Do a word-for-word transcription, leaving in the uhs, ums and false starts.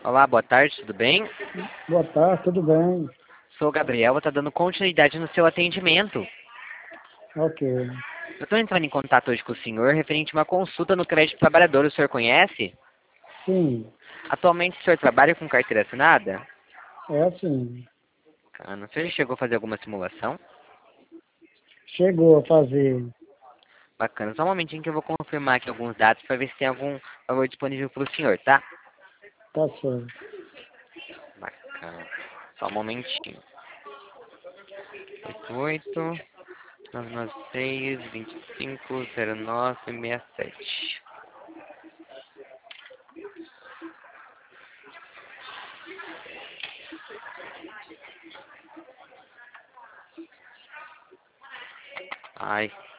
Olá, boa tarde, tudo bem? Boa tarde, tudo bem? Sou o Gabriel, vou estar dando continuidade no seu atendimento. Ok. Eu estou entrando em contato hoje com o senhor referente a uma consulta no crédito trabalhador. O senhor conhece? Sim, Atualmente o senhor trabalha com carteira assinada? é assim. Bacana. O senhor já chegou a fazer alguma simulação? Chegou a fazer. Bacana. Só um momentinho que eu vou confirmar aqui alguns dados para ver se tem algum valor disponível para o senhor, tá? Tá certo. Bacana. Só um momentinho. oito oito, nove nove seis, vinte e cinco, zero nove, seis sete. Ai,